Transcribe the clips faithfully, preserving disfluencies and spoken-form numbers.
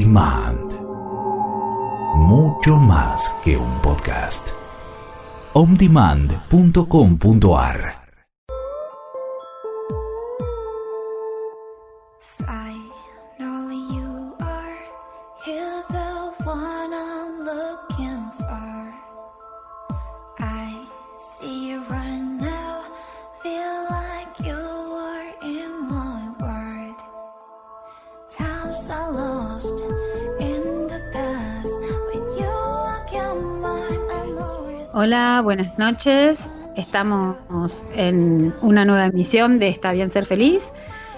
Demand. Mucho más que un podcast. on demand punto com punto a r. Hola, buenas noches. Estamos en una nueva emisión de Está bien ser feliz.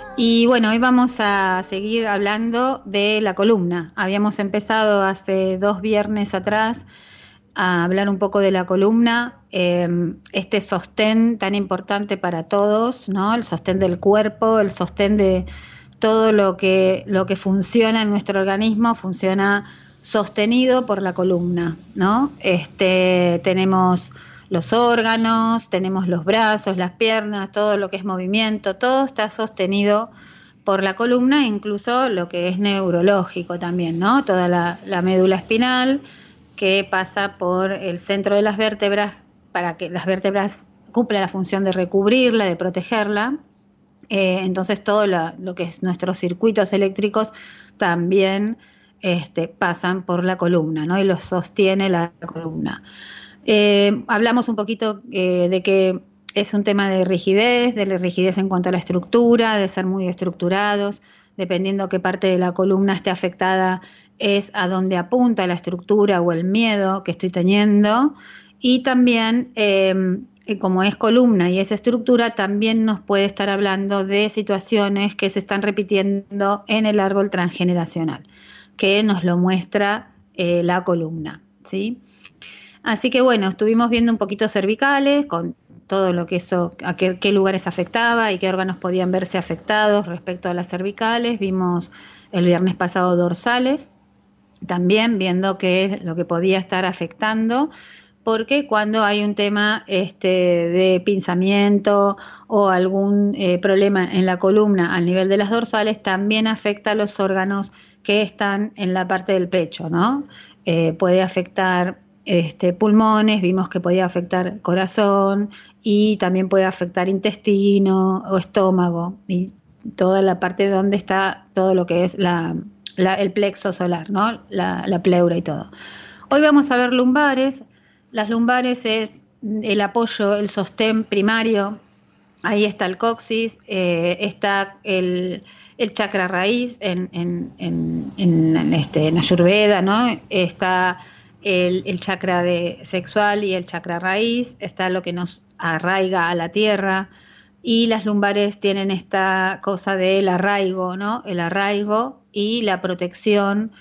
Y bueno, hoy vamos a seguir hablando de la columna. Habíamos empezado hace dos viernes atrás a hablar un poco de la columna, eh, este sostén tan importante para todos, ¿no? El sostén del cuerpo, el sostén de todo lo que, lo que funciona en nuestro organismo, funciona sostenido por la columna, ¿no? Este, tenemos los órganos, tenemos los brazos, las piernas, todo lo que es movimiento, todo está sostenido por la columna, incluso lo que es neurológico también, ¿no? Toda la, la médula espinal que pasa por el centro de las vértebras para que las vértebras cumplan la función de recubrirla, de protegerla. Eh, entonces todo la, lo que es nuestros circuitos eléctricos también Este, pasan por la columna, ¿no? Y los sostiene la columna. Eh, hablamos un poquito eh, de que es un tema de rigidez, de la rigidez en cuanto a la estructura, de ser muy estructurados, dependiendo qué parte de la columna esté afectada, es a dónde apunta la estructura o el miedo que estoy teniendo. Y también, eh, como es columna y es estructura, también nos puede estar hablando de situaciones que se están repitiendo en el árbol transgeneracional, que nos lo muestra eh, la columna, ¿sí? Así que bueno, estuvimos viendo un poquito cervicales, con todo lo que eso, a qué, qué lugares afectaba y qué órganos podían verse afectados respecto a las cervicales. Vimos el viernes pasado dorsales, también viendo qué es lo que podía estar afectando, porque cuando hay un tema este, de pinzamiento o algún eh, problema en la columna al nivel de las dorsales, también afecta a los órganos que están en la parte del pecho, ¿no? Eh, puede afectar este, pulmones, vimos que podía afectar corazón y también puede afectar intestino o estómago y toda la parte donde está todo lo que es la, la, el plexo solar, ¿no? La, la pleura y todo. Hoy vamos a ver lumbares. Las lumbares es el apoyo, el sostén primario. Ahí está el coxis, eh, está el, el chakra raíz en, en, en, en, este, en Ayurveda, ¿no? Está el, el chakra de sexual y el chakra raíz, está lo que nos arraiga a la tierra, y las lumbares tienen esta cosa del arraigo, ¿no? El arraigo y la protección,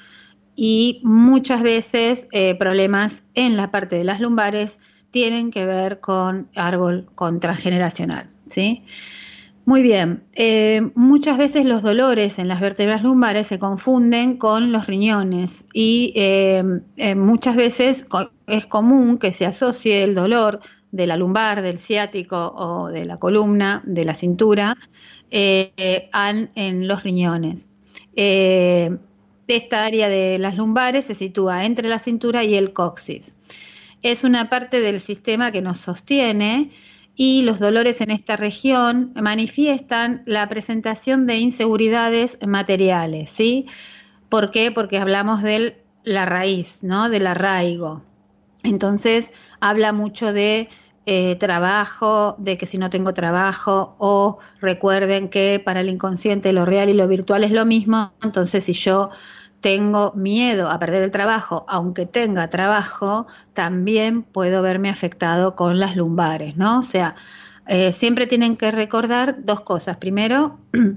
y muchas veces eh, problemas en la parte de las lumbares tienen que ver con árbol con transgeneracional, ¿sí? Muy bien, eh, muchas veces los dolores en las vértebras lumbares se confunden con los riñones y eh, eh, muchas veces es común que se asocie el dolor de la lumbar, del ciático o de la columna, de la cintura, eh, eh, en, en los riñones. Eh, esta área de las lumbares se sitúa entre la cintura y el coxis. Es una parte del sistema que nos sostiene, y los dolores en esta región manifiestan la presentación de inseguridades materiales, ¿sí? ¿Por qué? Porque hablamos de la raíz, ¿no? Del arraigo. Entonces, habla mucho de eh, trabajo, de que si no tengo trabajo, o recuerden que para el inconsciente lo real y lo virtual es lo mismo. Entonces, si yo tengo miedo a perder el trabajo, aunque tenga trabajo, también puedo verme afectado con las lumbares, ¿no? O sea, eh, siempre tienen que recordar dos cosas. Primero,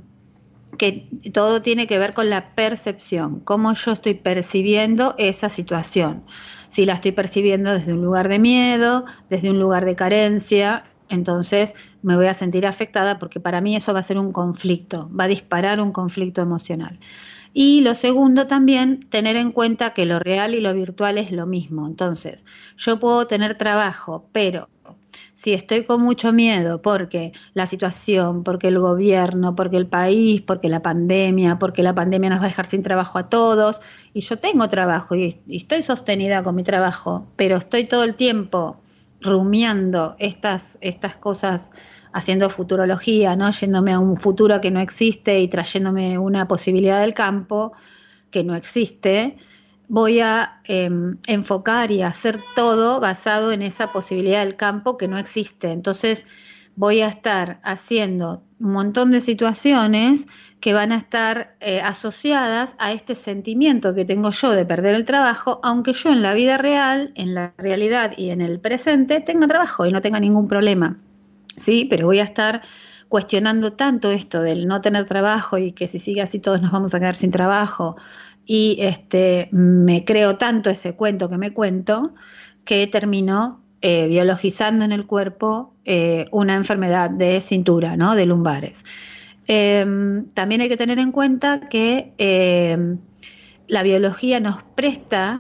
que todo tiene que ver con la percepción, cómo yo estoy percibiendo esa situación. Si la estoy percibiendo desde un lugar de miedo, desde un lugar de carencia, entonces me voy a sentir afectada, porque para mí eso va a ser un conflicto, va a disparar un conflicto emocional. Y lo segundo también, tener en cuenta que lo real y lo virtual es lo mismo. Entonces, yo puedo tener trabajo, pero Si estoy con mucho miedo porque la situación, porque el gobierno, porque el país, porque la pandemia, porque la pandemia nos va a dejar sin trabajo a todos, y yo tengo trabajo y, y estoy sostenida con mi trabajo, pero estoy todo el tiempo rumiando estas, estas cosas, haciendo futurología, ¿no? Yéndome a un futuro que no existe y trayéndome una posibilidad del campo que no existe, voy a eh, enfocar y hacer todo basado en esa posibilidad del campo que no existe. Entonces voy a estar haciendo un montón de situaciones que van a estar eh, asociadas a este sentimiento que tengo yo de perder el trabajo, aunque yo en la vida real, en la realidad y en el presente tenga trabajo y no tenga ningún problema, ¿sí? Pero voy a estar cuestionando tanto esto del no tener trabajo y que si sigue así todos nos vamos a quedar sin trabajo, y este me creo tanto ese cuento que me cuento que termino eh, biologizando en el cuerpo eh, una enfermedad de cintura, ¿no? De lumbares. Eh, también hay que tener en cuenta que eh, la biología nos presta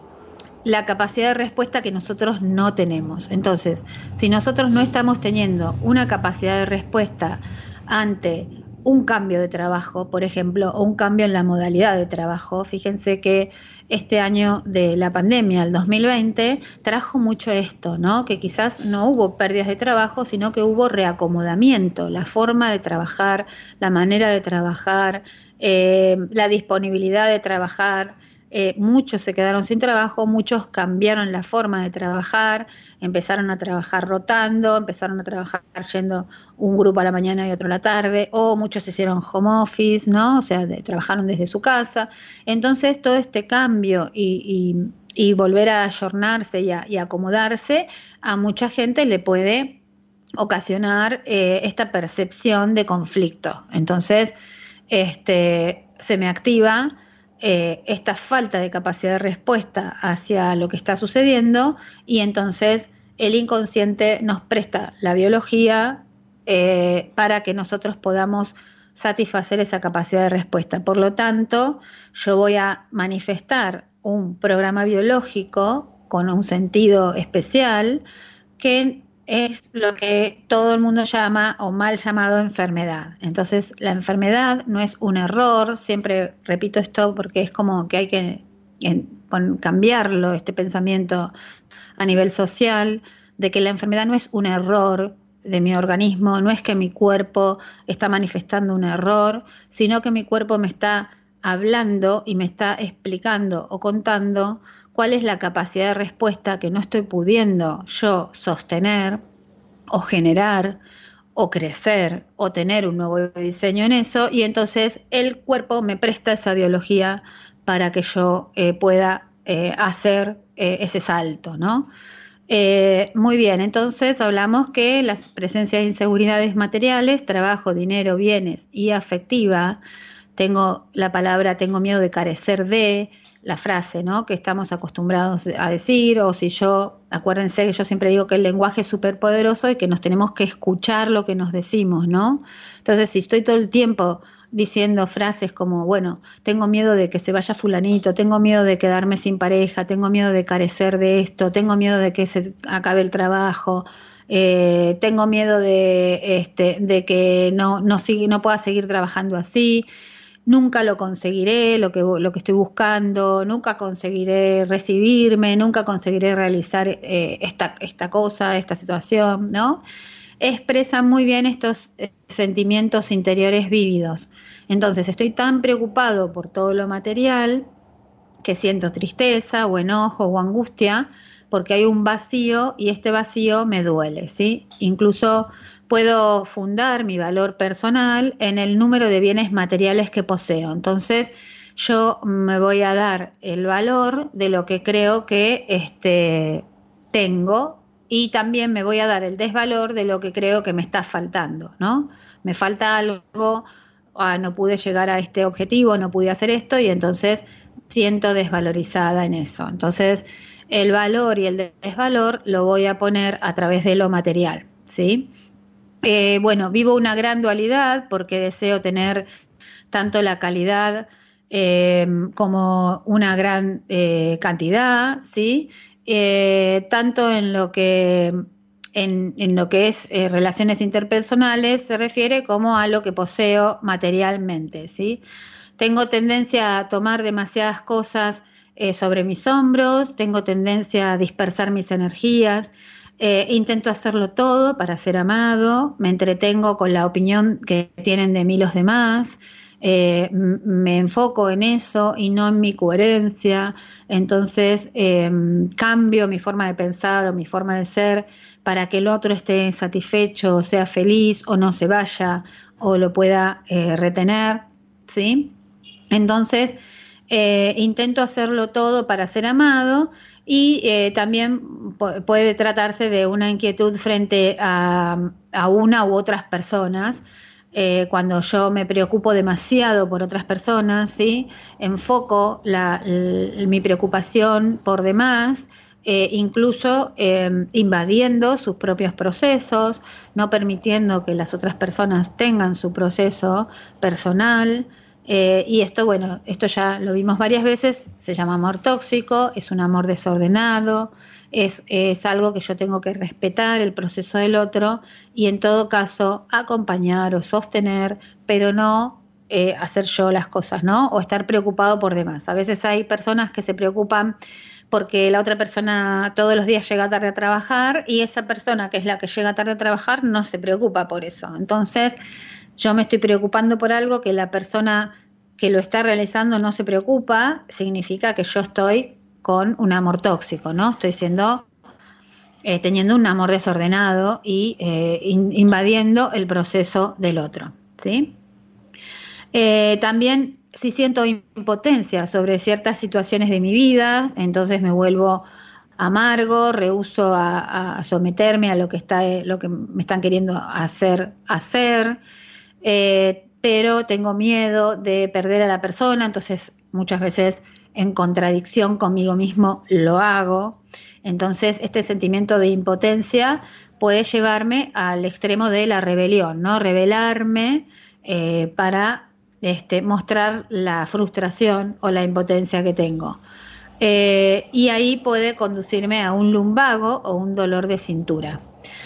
la capacidad de respuesta que nosotros no tenemos. Entonces, si nosotros no estamos teniendo una capacidad de respuesta ante un cambio de trabajo, por ejemplo, o un cambio en la modalidad de trabajo. Fíjense que este año de la pandemia, el dos mil veinte, trajo mucho esto, ¿no? Que quizás no hubo pérdidas de trabajo, sino que hubo reacomodamiento, la forma de trabajar, la manera de trabajar, eh, la disponibilidad de trabajar. Eh, muchos se quedaron sin trabajo, muchos cambiaron la forma de trabajar, empezaron a trabajar rotando, empezaron a trabajar yendo un grupo a la mañana y otro a la tarde, o muchos hicieron home office, ¿no? O sea, de, trabajaron desde su casa. Entonces, todo este cambio y, y, y volver a ayornarse y a, y acomodarse, a mucha gente le puede ocasionar eh, esta percepción de conflicto. Entonces, este, se me activa Eh, esta falta de capacidad de respuesta hacia lo que está sucediendo, y entonces el inconsciente nos presta la biología eh, para que nosotros podamos satisfacer esa capacidad de respuesta. Por lo tanto, yo voy a manifestar un programa biológico con un sentido especial que es lo que todo el mundo llama, o mal llamado, enfermedad. Entonces, la enfermedad no es un error, siempre repito esto porque es como que hay que en, con, cambiarlo, este pensamiento a nivel social, de que la enfermedad no es un error de mi organismo, no es que mi cuerpo está manifestando un error, sino que mi cuerpo me está hablando y me está explicando o contando cuál es la capacidad de respuesta que no estoy pudiendo yo sostener o generar o crecer o tener un nuevo diseño en eso, y entonces el cuerpo me presta esa biología para que yo eh, pueda eh, hacer eh, ese salto, ¿no? Eh, muy bien, entonces hablamos que la presencia de inseguridades materiales, trabajo, dinero, bienes y afectiva, tengo la palabra, tengo miedo de carecer de, la frase, ¿no? Que estamos acostumbrados a decir, o si yo, acuérdense que yo siempre digo que el lenguaje es súper poderoso y que nos tenemos que escuchar lo que nos decimos, ¿no? Entonces, si estoy todo el tiempo diciendo frases como, bueno, tengo miedo de que se vaya fulanito, tengo miedo de quedarme sin pareja, tengo miedo de carecer de esto, tengo miedo de que se acabe el trabajo, eh, tengo miedo de, este, de que no, no, sigue, no pueda seguir trabajando así, nunca lo conseguiré, lo que, lo que estoy buscando, nunca conseguiré recibirme, nunca conseguiré realizar eh, esta, esta cosa, esta situación, ¿no? Expresa muy bien estos eh, sentimientos interiores vívidos. Entonces, estoy tan preocupado por todo lo material que siento tristeza o enojo o angustia porque hay un vacío y este vacío me duele, ¿sí? Incluso puedo fundar mi valor personal en el número de bienes materiales que poseo. Entonces, yo me voy a dar el valor de lo que creo que este, tengo, y también me voy a dar el desvalor de lo que creo que me está faltando, ¿no? Me falta algo, ah, no pude llegar a este objetivo, no pude hacer esto, y entonces siento desvalorizada en eso. Entonces, el valor y el desvalor lo voy a poner a través de lo material, ¿sí? Eh, bueno, vivo una gran dualidad porque deseo tener tanto la calidad eh, como una gran eh, cantidad, ¿sí? Eh, tanto en lo que en, en lo que es eh, relaciones interpersonales se refiere como a lo que poseo materialmente, ¿sí? Tengo tendencia a tomar demasiadas cosas eh, sobre mis hombros, tengo tendencia a dispersar mis energías, eh, intento hacerlo todo para ser amado, me entretengo con la opinión que tienen de mí los demás, eh, m- me enfoco en eso y no en mi coherencia, entonces eh, cambio mi forma de pensar o mi forma de ser para que el otro esté satisfecho, o sea feliz o no se vaya o lo pueda eh, retener, ¿sí? Entonces, eh, intento hacerlo todo para ser amado y eh, también pu- puede tratarse de una inquietud frente a, a una u otras personas. Eh, cuando yo me preocupo demasiado por otras personas, ¿sí? Enfoco la, l- mi preocupación por demás, eh, incluso eh, invadiendo sus propios procesos, no permitiendo que las otras personas tengan su proceso personal. Eh, y esto, bueno, esto ya lo vimos varias veces, se llama amor tóxico, es un amor desordenado, es, es algo que yo tengo que respetar el proceso del otro y en todo caso acompañar o sostener, pero no eh, hacer yo las cosas, ¿no? O estar preocupado por demás. A veces hay personas que se preocupan porque la otra persona todos los días llega tarde a trabajar y esa persona que es la que llega tarde a trabajar no se preocupa por eso. Entonces, yo me estoy preocupando por algo que la persona que lo está realizando no se preocupa, significa que yo estoy con un amor tóxico, ¿no? Estoy siendo, eh, teniendo un amor desordenado y eh, in, invadiendo el proceso del otro, ¿sí? Eh, también si siento impotencia sobre ciertas situaciones de mi vida, entonces me vuelvo amargo, rehúso a, a someterme a lo que está, lo que me están queriendo hacer hacer. Eh, pero tengo miedo de perder a la persona, entonces muchas veces en contradicción conmigo mismo lo hago. Entonces este sentimiento de impotencia puede llevarme al extremo de la rebelión, ¿no? Rebelarme eh, para este, mostrar la frustración o la impotencia que tengo. Eh, y ahí puede conducirme a un lumbago o un dolor de cintura.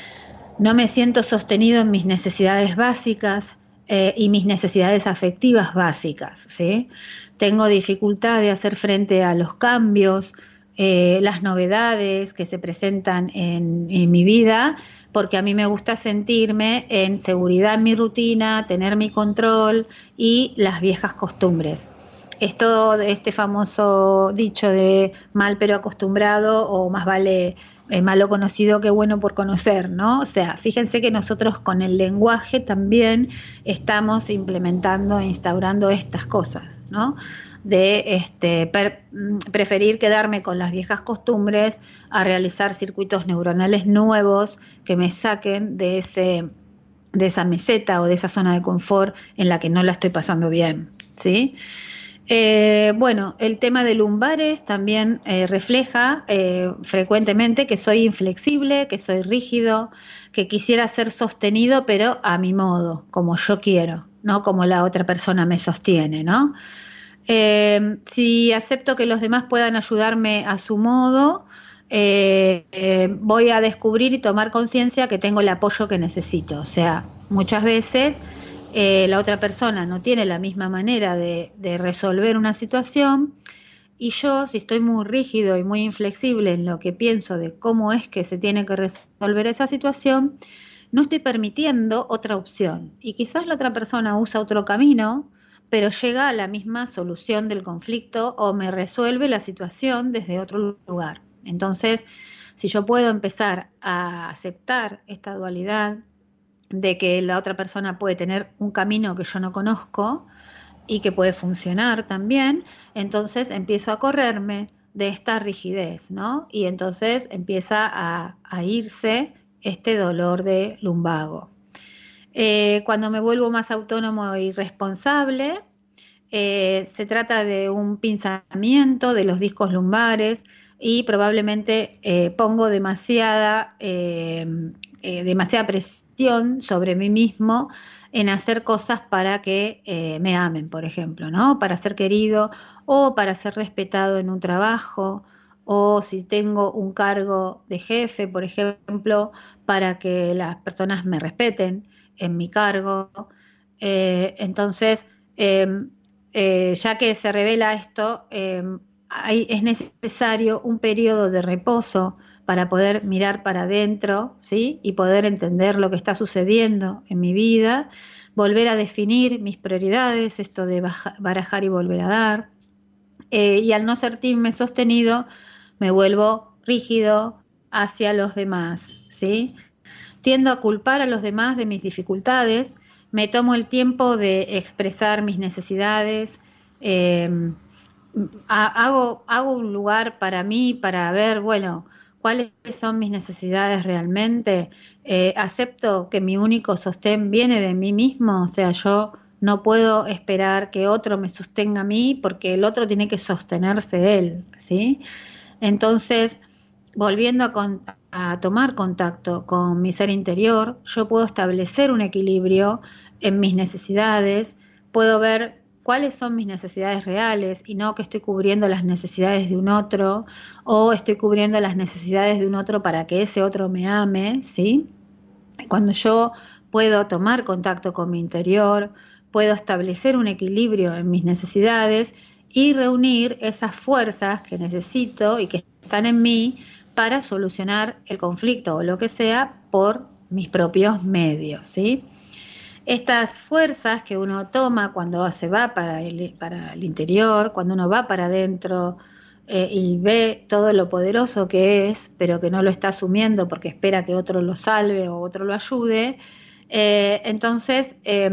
No me siento sostenido en mis necesidades básicas eh, y mis necesidades afectivas básicas, ¿sí? Tengo dificultad de hacer frente a los cambios, eh, las novedades que se presentan en, en mi vida, porque a mí me gusta sentirme en seguridad en mi rutina, tener mi control y las viejas costumbres. Esto, este famoso dicho de mal pero acostumbrado o más vale eh, malo conocido que bueno por conocer, ¿no? O sea, fíjense que nosotros con el lenguaje también estamos implementando e instaurando estas cosas, ¿no? De este, per, preferir quedarme con las viejas costumbres a realizar circuitos neuronales nuevos que me saquen de ese, de esa meseta o de esa zona de confort en la que no la estoy pasando bien, ¿sí? Eh, bueno, el tema de lumbares también eh, refleja eh, frecuentemente que soy inflexible, que soy rígido, que quisiera ser sostenido, pero a mi modo, como yo quiero, no como la otra persona me sostiene, ¿no? Eh, si acepto que los demás puedan ayudarme a su modo, eh, eh, voy a descubrir y tomar conciencia que tengo el apoyo que necesito. O sea, muchas veces eh, la otra persona no tiene la misma manera de, de resolver una situación y yo, si estoy muy rígido y muy inflexible en lo que pienso de cómo es que se tiene que resolver esa situación, no estoy permitiendo otra opción. Y quizás la otra persona usa otro camino, pero llega a la misma solución del conflicto o me resuelve la situación desde otro lugar. Entonces, si yo puedo empezar a aceptar esta dualidad de que la otra persona puede tener un camino que yo no conozco y que puede funcionar también, entonces empiezo a correrme de esta rigidez, ¿no? Y entonces empieza a, a irse este dolor de lumbago. Eh, cuando me vuelvo más autónomo y responsable, eh, se trata de un pinzamiento de los discos lumbares y probablemente eh, pongo demasiada, eh, eh, demasiada presión sobre mí mismo en hacer cosas para que eh, me amen, por ejemplo, ¿no? Para ser querido o para ser respetado en un trabajo o si tengo un cargo de jefe, por ejemplo, para que las personas me respeten en mi cargo. Eh, entonces, eh, eh, ya que se revela esto, eh, hay, es necesario un periodo de reposo para poder mirar para adentro, ¿sí? Y poder entender lo que está sucediendo en mi vida, volver a definir mis prioridades, esto de baja, barajar y volver a dar, eh, y al no sentirme sostenido, me vuelvo rígido hacia los demás, ¿sí? Tiendo a culpar a los demás de mis dificultades, me tomo el tiempo de expresar mis necesidades, eh, hago, hago un lugar para mí, para ver, bueno, cuáles son mis necesidades realmente, eh, acepto que mi único sostén viene de mí mismo, o sea, yo no puedo esperar que otro me sostenga a mí porque el otro tiene que sostenerse de él, ¿sí? Entonces, volviendo a, con, a tomar contacto con mi ser interior, yo puedo establecer un equilibrio en mis necesidades, puedo ver cuáles son mis necesidades reales y no que estoy cubriendo las necesidades de un otro o estoy cubriendo las necesidades de un otro para que ese otro me ame, ¿sí? Cuando yo puedo tomar contacto con mi interior, puedo establecer un equilibrio en mis necesidades y reunir esas fuerzas que necesito y que están en mí para solucionar el conflicto o lo que sea por mis propios medios, ¿sí? Estas fuerzas que uno toma cuando se va para el, para el interior, cuando uno va para adentro eh, y ve todo lo poderoso que es, pero que no lo está asumiendo porque espera que otro lo salve o otro lo ayude, eh, entonces eh,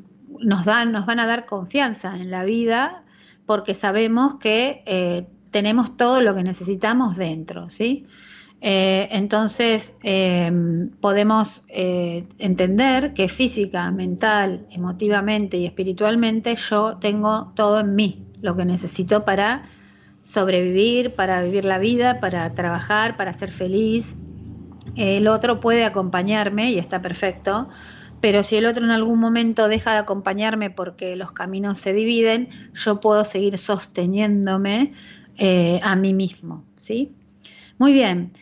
nos dan, nos van a dar confianza en la vida porque sabemos que eh, tenemos todo lo que necesitamos dentro, ¿sí? Eh, entonces eh, podemos eh, entender que física, mental, emotivamente y espiritualmente yo tengo todo en mí, lo que necesito para sobrevivir, para vivir la vida, para trabajar, para ser feliz. El otro puede acompañarme y está perfecto, pero si el otro en algún momento deja de acompañarme porque los caminos se dividen, yo puedo seguir sosteniéndome eh, a mí mismo, ¿sí? Muy bien,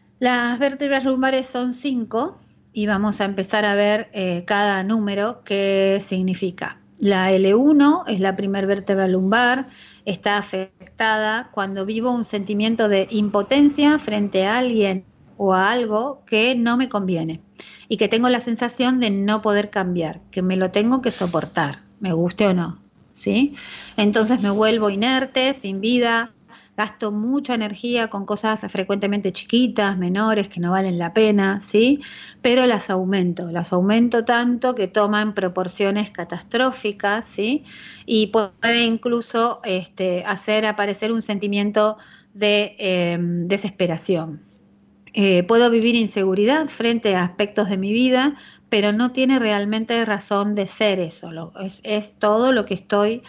las vértebras lumbares son cinco y vamos a empezar a ver eh, cada número qué significa. La L uno es la primer vértebra lumbar, está afectada cuando vivo un sentimiento de impotencia frente a alguien o a algo que no me conviene y que tengo la sensación de no poder cambiar, que me lo tengo que soportar, me guste o no, ¿sí? Entonces me vuelvo inerte, sin vida, gasto mucha energía con cosas frecuentemente chiquitas, menores, que no valen la pena, ¿sí? Pero las aumento, las aumento tanto que toman proporciones catastróficas, ¿sí? Y puede incluso este, hacer aparecer un sentimiento de eh, desesperación. Eh, puedo vivir inseguridad frente a aspectos de mi vida, pero no tiene realmente razón de ser eso, lo, es, es todo lo que estoy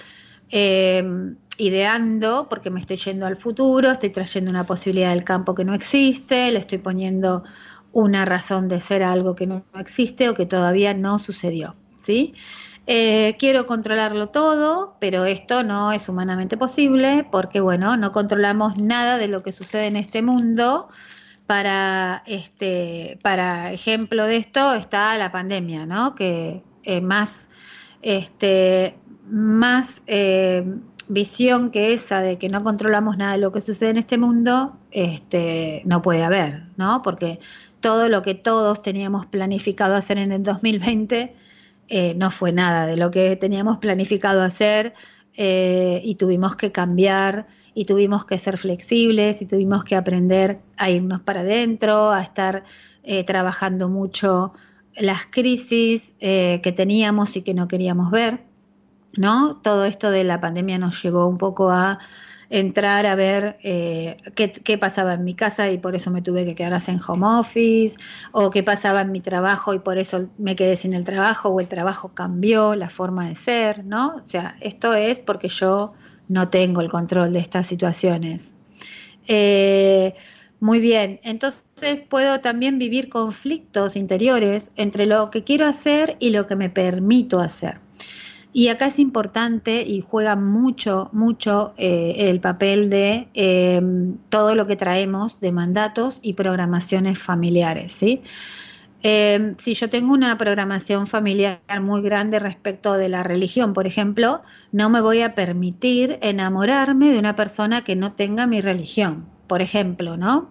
eh, ideando, porque me estoy yendo al futuro, estoy trayendo una posibilidad del campo que no existe, le estoy poniendo una razón de ser a algo que no existe o que todavía no sucedió, ¿sí? Eh, quiero controlarlo todo, pero esto no es humanamente posible porque, bueno, no controlamos nada de lo que sucede en este mundo. Para este, para ejemplo de esto está la pandemia, ¿no? Que eh, más, este, más eh, visión que esa de que no controlamos nada de lo que sucede en este mundo, este, no puede haber, ¿no? Porque todo lo que todos teníamos planificado hacer en el dos mil veinte eh, no fue nada de lo que teníamos planificado hacer eh, y tuvimos que cambiar. Y tuvimos que ser flexibles y tuvimos que aprender a irnos para adentro, a estar eh, trabajando mucho las crisis eh, que teníamos y que no queríamos ver, ¿no? Todo esto de la pandemia nos llevó un poco a entrar a ver eh, qué, qué pasaba en mi casa y por eso me tuve que quedar en home office, o qué pasaba en mi trabajo y por eso me quedé sin el trabajo, o el trabajo cambió la forma de ser, ¿no? O sea, esto es porque yo no tengo el control de estas situaciones. Eh, muy bien, entonces puedo también vivir conflictos interiores entre lo que quiero hacer y lo que me permito hacer. Y acá es importante y juega mucho, mucho eh, el papel de eh, todo lo que traemos de mandatos y programaciones familiares, ¿sí? Eh, si yo tengo una programación familiar muy grande respecto de la religión, por ejemplo, no me voy a permitir enamorarme de una persona que no tenga mi religión, por ejemplo, ¿no?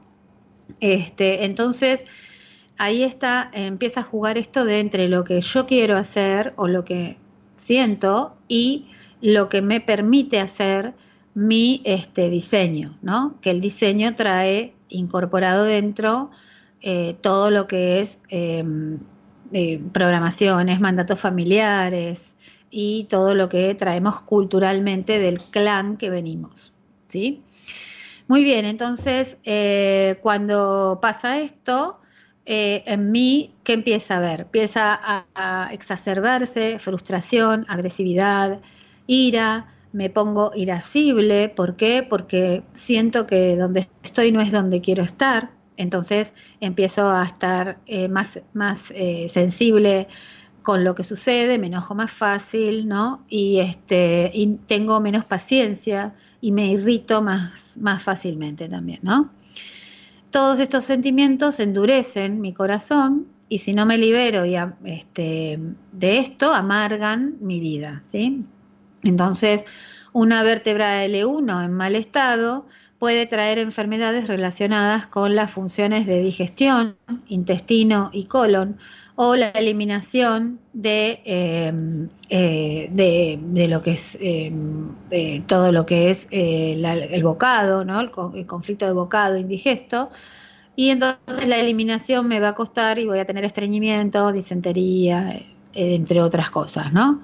Este, entonces, ahí está, empieza a jugar esto de entre lo que yo quiero hacer o lo que siento y lo que me permite hacer mi este, diseño, ¿no? Que el diseño trae incorporado dentro eh, todo lo que es eh, eh, programaciones, mandatos familiares y todo lo que traemos culturalmente del clan que venimos, ¿sí? Muy bien, entonces eh, cuando pasa esto, eh, en mí, ¿qué empieza a haber? Empieza a, a exacerbarse frustración, agresividad, ira, me pongo irascible. ¿Por qué? Porque siento que donde estoy no es donde quiero estar, entonces empiezo a estar eh, más, más eh, sensible con lo que sucede, me enojo más fácil, ¿no? Y, este, y tengo menos paciencia y me irrito más, más fácilmente también, ¿no? Todos estos sentimientos endurecen mi corazón y si no me libero y, este, de esto, amargan mi vida, ¿sí? Entonces, una vértebra L uno en mal estado puede traer enfermedades relacionadas con las funciones de digestión, intestino y colon, o la eliminación de, eh, eh, de, de lo que es eh, eh, todo lo que es eh, la, el bocado, ¿no? el, el conflicto de bocado indigesto, y entonces la eliminación me va a costar y voy a tener estreñimiento, disentería, eh, entre otras cosas, ¿no?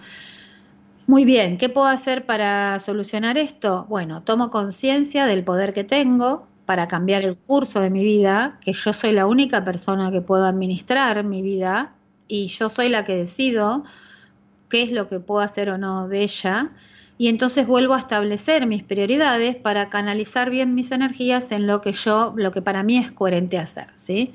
Muy bien, ¿qué puedo hacer para solucionar esto? Bueno, tomo conciencia del poder que tengo para cambiar el curso de mi vida, que yo soy la única persona que puedo administrar mi vida y yo soy la que decido qué es lo que puedo hacer o no de ella, y entonces vuelvo a establecer mis prioridades para canalizar bien mis energías en lo que yo, lo que para mí es coherente hacer, ¿sí?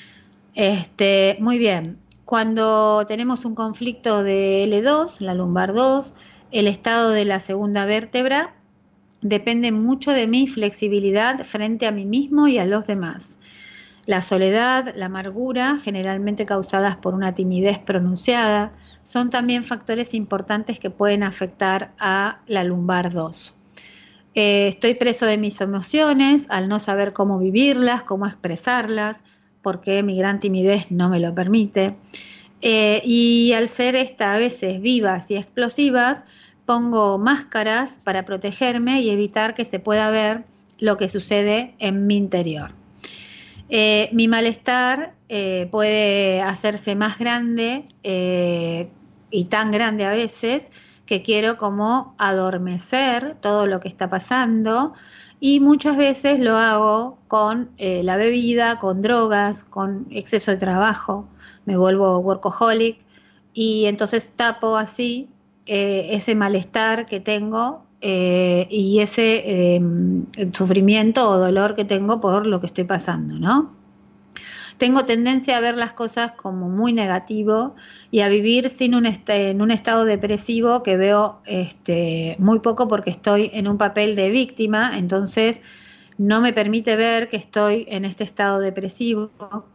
Este, muy bien. Cuando tenemos un conflicto de L dos, la lumbar dos, el estado de la segunda vértebra depende mucho de mi flexibilidad frente a mí mismo y a los demás. La soledad, la amargura, generalmente causadas por una timidez pronunciada, son también factores importantes que pueden afectar a la lumbar dos. Eh, estoy preso de mis emociones al no saber cómo vivirlas, cómo expresarlas, porque mi gran timidez no me lo permite. Eh, y al ser esta a veces vivas y explosivas, pongo máscaras para protegerme y evitar que se pueda ver lo que sucede en mi interior. Eh, mi malestar eh, puede hacerse más grande eh, y tan grande a veces que quiero como adormecer todo lo que está pasando, y muchas veces lo hago con eh, la bebida, con drogas, con exceso de trabajo, me vuelvo workaholic y entonces tapo así eh, ese malestar que tengo eh, y ese eh, sufrimiento o dolor que tengo por lo que estoy pasando, ¿no? Tengo tendencia a ver las cosas como muy negativo y a vivir sin un est- en un estado depresivo que veo este, muy poco porque estoy en un papel de víctima, entonces no me permite ver que estoy en este estado depresivo.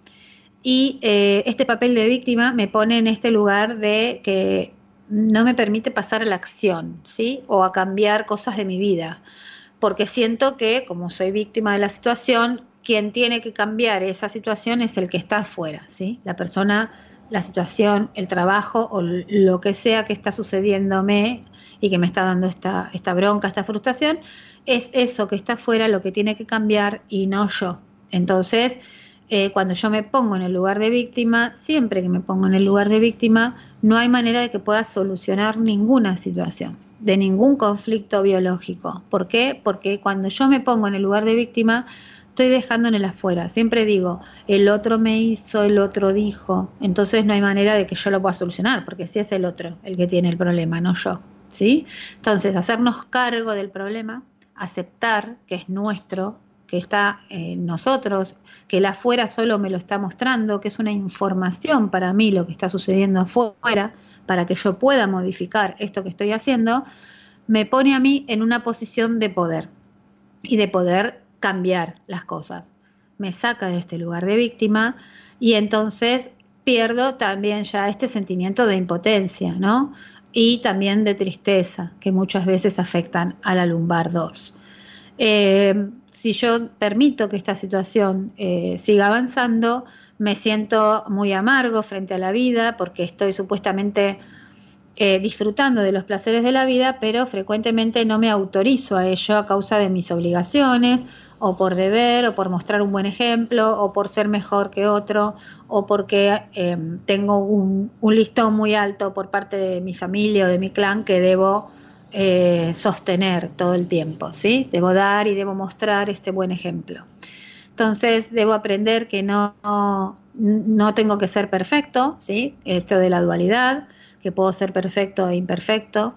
Y eh, este papel de víctima me pone en este lugar de que no me permite pasar a la acción, ¿sí? O a cambiar cosas de mi vida, porque siento que como soy víctima de la situación, quien tiene que cambiar esa situación es el que está afuera, ¿sí? La persona, la situación, el trabajo o lo que sea que está sucediéndome y que me está dando esta, esta bronca, esta frustración, es eso que está afuera lo que tiene que cambiar y no yo. Entonces, eh, cuando yo me pongo en el lugar de víctima, siempre que me pongo en el lugar de víctima, no hay manera de que pueda solucionar ninguna situación, de ningún conflicto biológico. ¿Por qué? Porque cuando yo me pongo en el lugar de víctima, estoy dejando en el afuera. Siempre digo, el otro me hizo, el otro dijo, entonces no hay manera de que yo lo pueda solucionar, porque si es el otro el que tiene el problema, no yo, ¿sí? Entonces, hacernos cargo del problema, aceptar que es nuestro, que está en nosotros, que el afuera solo me lo está mostrando, que es una información para mí lo que está sucediendo afuera, para que yo pueda modificar esto que estoy haciendo, me pone a mí en una posición de poder y de poder cambiar las cosas. Me saca de este lugar de víctima y entonces pierdo también ya este sentimiento de impotencia, ¿no? Y también de tristeza, que muchas veces afectan a la lumbar dos. Eh, si yo permito que esta situación eh, siga avanzando, me siento muy amargo frente a la vida porque estoy supuestamente eh, disfrutando de los placeres de la vida, pero frecuentemente no me autorizo a ello a causa de mis obligaciones, o por deber, o por mostrar un buen ejemplo, o por ser mejor que otro, o porque eh, tengo un, un listón muy alto por parte de mi familia o de mi clan que debo eh, sostener todo el tiempo, ¿sí? Debo dar y debo mostrar este buen ejemplo. Entonces debo aprender que no, no tengo que ser perfecto, ¿sí? Esto de la dualidad, que puedo ser perfecto e imperfecto.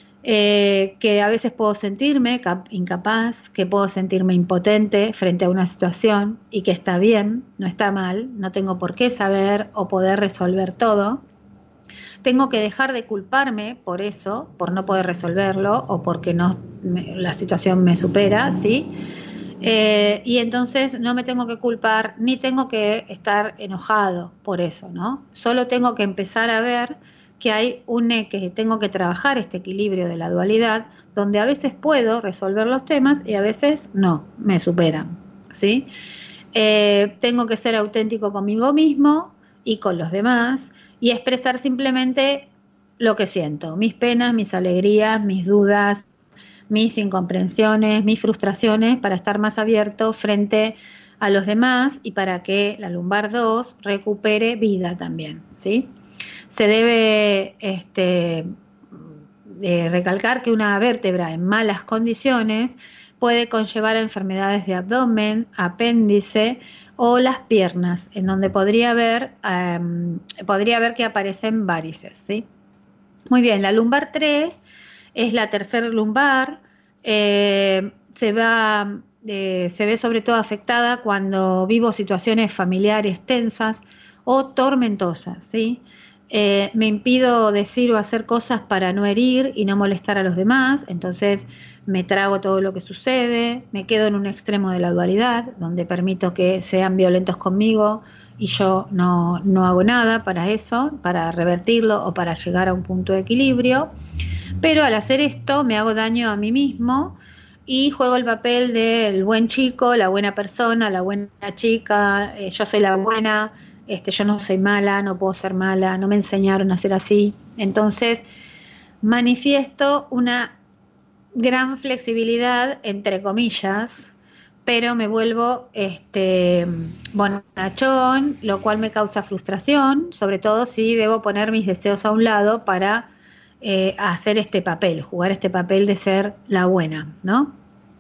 Eh, que a veces puedo sentirme incapaz, que puedo sentirme impotente frente a una situación y que está bien, no está mal, no tengo por qué saber o poder resolver todo. Tengo que dejar de culparme por eso, por no poder resolverlo o porque no, me, la situación me supera, ¿sí? Eh, y entonces no me tengo que culpar ni tengo que estar enojado por eso, ¿no? Solo tengo que empezar a ver que hay un que tengo que trabajar este equilibrio de la dualidad, donde a veces puedo resolver los temas y a veces no, me superan, ¿sí? Eh, tengo que ser auténtico conmigo mismo y con los demás y expresar simplemente lo que siento, mis penas, mis alegrías, mis dudas, mis incomprensiones, mis frustraciones, para estar más abierto frente a los demás y para que la lumbar dos recupere vida también, ¿sí? Se debe este, de recalcar que una vértebra en malas condiciones puede conllevar a enfermedades de abdomen, apéndice o las piernas, en donde podría haber, um, podría haber que aparecen varices, ¿sí? Muy bien, la lumbar tres es la tercera lumbar, eh, se, va, eh, se ve sobre todo afectada cuando vivo situaciones familiares tensas o tormentosas, ¿sí? Eh, me impido decir o hacer cosas para no herir y no molestar a los demás, entonces me trago todo lo que sucede, me quedo en un extremo de la dualidad, donde permito que sean violentos conmigo y yo no, no hago nada para eso, para revertirlo o para llegar a un punto de equilibrio, pero al hacer esto me hago daño a mí mismo y juego el papel del buen chico, la buena persona, la buena chica, eh, yo soy la buena. Este, yo no soy mala, no puedo ser mala, no me enseñaron a ser así. Entonces, manifiesto una gran flexibilidad, entre comillas, pero me vuelvo este, bonachón, lo cual me causa frustración, sobre todo si debo poner mis deseos a un lado para eh, hacer este papel, jugar este papel de ser la buena, ¿no?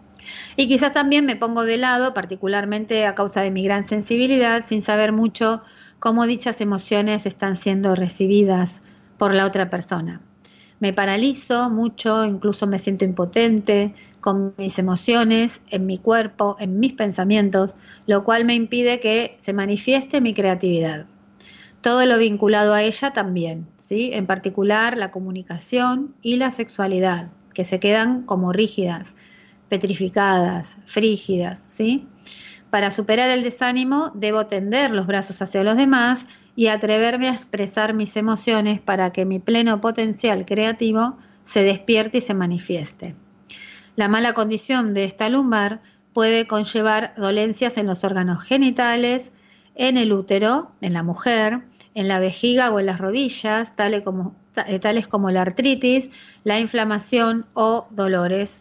Y quizás también me pongo de lado, particularmente a causa de mi gran sensibilidad, sin saber mucho cómo dichas emociones están siendo recibidas por la otra persona. Me paralizo mucho, incluso me siento impotente con mis emociones, en mi cuerpo, en mis pensamientos, lo cual me impide que se manifieste mi creatividad. Todo lo vinculado a ella también, ¿sí? En particular la comunicación y la sexualidad, que se quedan como rígidas, petrificadas, frígidas, ¿sí? Para superar el desánimo, debo tender los brazos hacia los demás y atreverme a expresar mis emociones para que mi pleno potencial creativo se despierte y se manifieste. La mala condición de esta lumbar puede conllevar dolencias en los órganos genitales, en el útero, en la mujer, en la vejiga o en las rodillas, tales como, tales como la artritis, la inflamación o dolores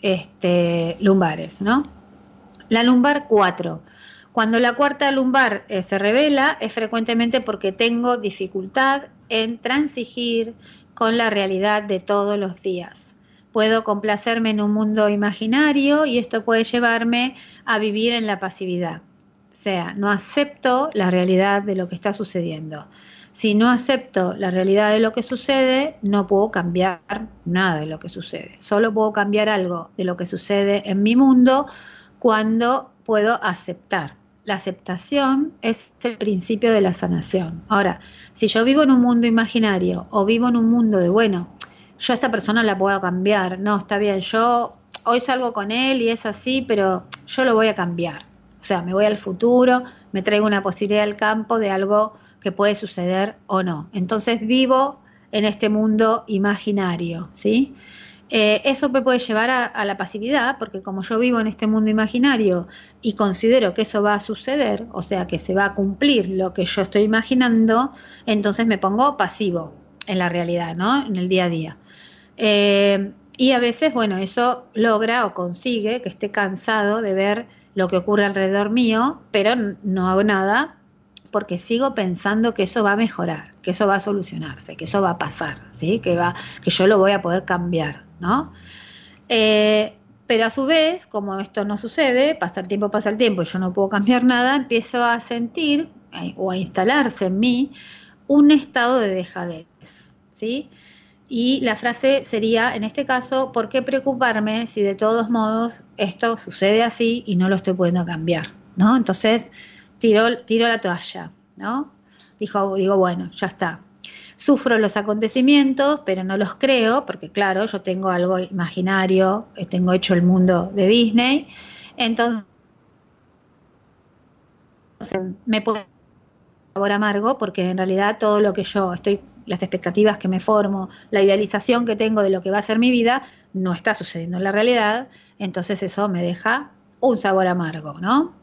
este, lumbares, ¿no? La lumbar cuatro. Cuando la cuarta lumbar eh, se revela es frecuentemente porque tengo dificultad en transigir con la realidad de todos los días. Puedo complacerme en un mundo imaginario y esto puede llevarme a vivir en la pasividad. O sea, no acepto la realidad de lo que está sucediendo. Si no acepto la realidad de lo que sucede, no puedo cambiar nada de lo que sucede. Solo puedo cambiar algo de lo que sucede en mi mundo cuando puedo aceptar la aceptación es el principio de la sanación. Ahora, si yo vivo en un mundo imaginario o vivo en un mundo de, bueno, yo a esta persona la puedo cambiar, no, está bien, yo hoy salgo con él y es así, pero yo lo voy a cambiar. O sea, me voy al futuro, me traigo una posibilidad al campo de algo que puede suceder o no. Entonces vivo en este mundo imaginario, ¿sí? Eh, eso me puede llevar a, a la pasividad, porque como yo vivo en este mundo imaginario y considero que eso va a suceder, o sea, que se va a cumplir lo que yo estoy imaginando, entonces me pongo pasivo en la realidad, ¿no? En el día a día. Eh, y a veces, bueno, eso logra o consigue que esté cansado de ver lo que ocurre alrededor mío, pero no hago nada porque sigo pensando que eso va a mejorar, que eso va a solucionarse, que eso va a pasar, ¿sí? Que va, que yo lo voy a poder cambiar, ¿no? Eh, pero a su vez, como esto no sucede, pasa el tiempo, pasa el tiempo y yo no puedo cambiar nada, empiezo a sentir eh, o a instalarse en mí un estado de dejadez, ¿sí? Y la frase sería, en este caso, ¿por qué preocuparme si de todos modos esto sucede así y no lo estoy pudiendo cambiar, ¿no? Entonces tiró, tiró la toalla, ¿no? Dijo, digo, bueno, ya está. Sufro los acontecimientos, pero no los creo, porque claro, yo tengo algo imaginario, tengo hecho el mundo de Disney, entonces me puedo sabor amargo, porque en realidad todo lo que yo estoy, las expectativas que me formo, la idealización que tengo de lo que va a ser mi vida, no está sucediendo en la realidad, entonces eso me deja un sabor amargo, ¿no?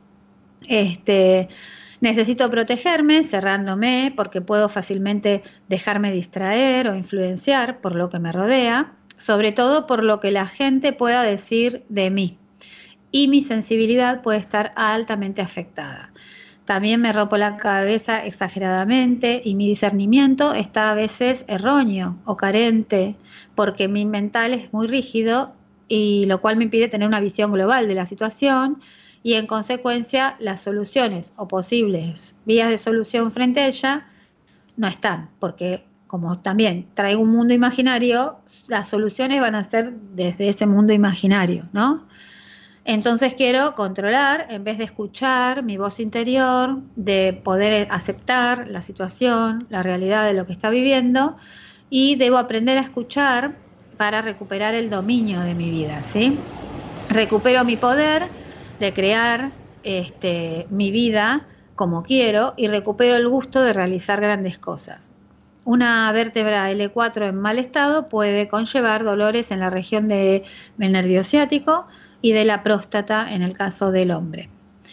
Este, necesito protegerme cerrándome porque puedo fácilmente dejarme distraer o influenciar por lo que me rodea, sobre todo por lo que la gente pueda decir de mí, y mi sensibilidad puede estar altamente afectada. También me rompo la cabeza exageradamente y mi discernimiento está a veces erróneo o carente porque mi mental es muy rígido, y lo cual me impide tener una visión global de la situación, y en consecuencia las soluciones o posibles vías de solución frente a ella no están, porque como también traigo un mundo imaginario, las soluciones van a ser desde ese mundo imaginario, ¿no? Entonces quiero controlar, en vez de escuchar mi voz interior, de poder aceptar la situación, la realidad de lo que está viviendo, y debo aprender a escuchar para recuperar el dominio de mi vida, ¿sí? Recupero mi poder de crear este, mi vida como quiero, y recupero el gusto de realizar grandes cosas. Una vértebra ele cuatro en mal estado puede conllevar dolores en la región del nervio ciático y de la próstata en el caso del hombre.